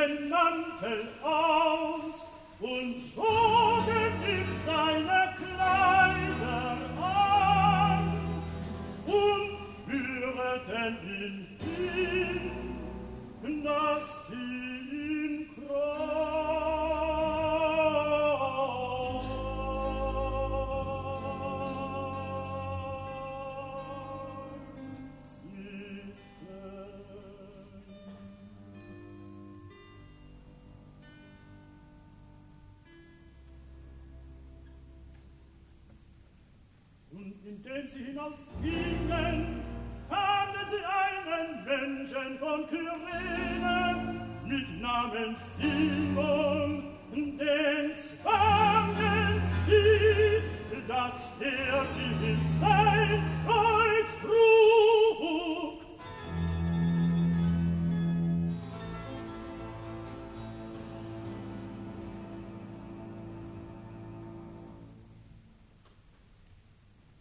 den Mantel aus und zogen ihm seine Kleider an und führten ihn hin, dass sie ihn indem sie hinausgingen, fanden sie einen Menschen von Kyrene mit Namen Simon, den zwangen sie, dass er ihnen sei